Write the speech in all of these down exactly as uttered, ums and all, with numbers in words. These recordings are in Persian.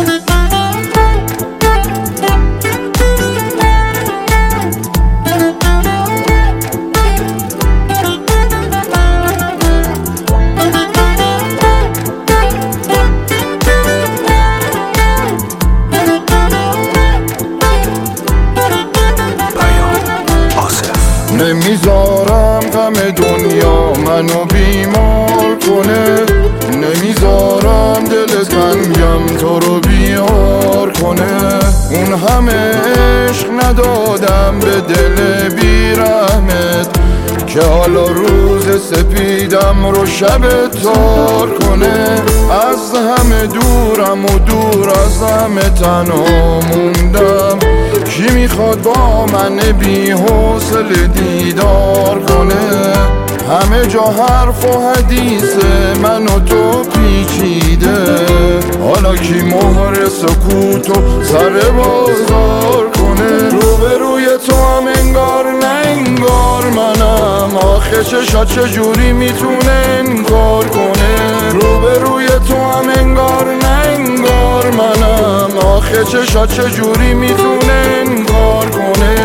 نمیذارم غم دنیا منو بیمار کنه، نمیذارم دل تنگم تو رو بیار کنه. اون همه عشق ندادم به دل بیرحمت که حالا روز سپیدم رو شب تار کنه. از همه دورم و دور از همه تنها موندم، کی میخواد با من بی حوصله دیدار کنه؟ همه جا حرف و حدیث من و تو پیچیده، حالا کی مهر سکوتو سر بازار کنه؟ روبروی تو هم انگار نه انگار منم، آخه چشات چجوری میتونه انکار کنه؟ روبروی تو هم انگار نه انگار منم، آخه چشات چجوری میتونه انکار کنه؟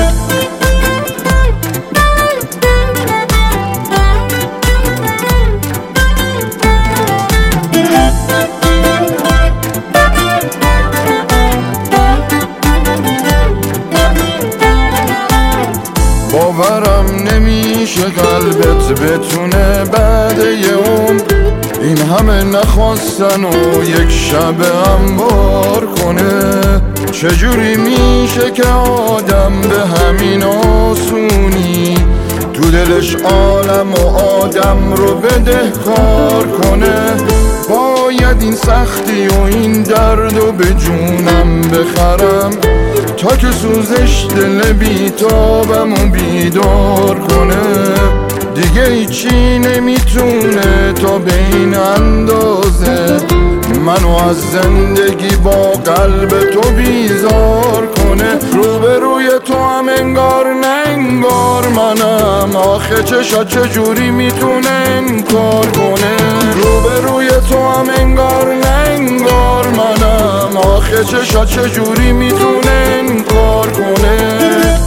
باورم نمیشه قلبت بتونه بعد یه عمر این همه نخواستن و یک شب انبار کنه. چجوری میشه که آدم به همین آسونی تو دلش عالم و آدم رو بدهکار کنه؟ باید این سختی و این درد و به جونم بخرم تا که سوزش دل بیتابم و بیدار کنه. دیگه هیچی نمیتونه تا به این اندازه منو از زندگی با قلب تو بیزار کنه. روبروی تو هم انگار نه انگار منم، آخه چشات چجوری میتونه انکار کنه؟ روبروی تو هم انگار نه انگار منم، آخه چشات چجوری میتونه انکار کنه؟